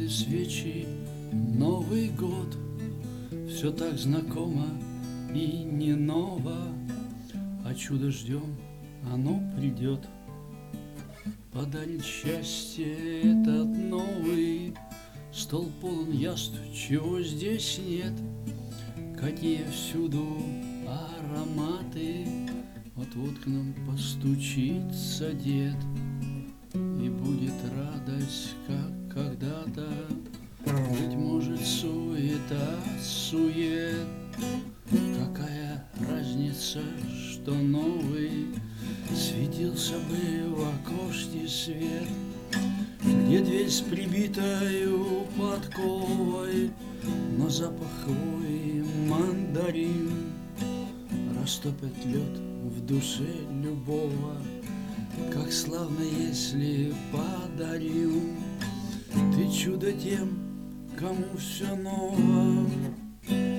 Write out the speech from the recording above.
Звезды, свечи, Новый год. Все так знакомо и не ново, а чудо ждем, оно придет. Подарит счастье этот новый стол, полон яств, чего здесь нет. Какие всюду ароматы, вот-вот к нам постучится дед. И будет радость, как когда-то, быть может, суета, сует. Какая разница, что новый светился бы в окошке свет, где дверь с прибитою подковой, но запах хвои мандарин растопит лед в душе любого. Как славно, если подарил ты чудо тем, кому все ново.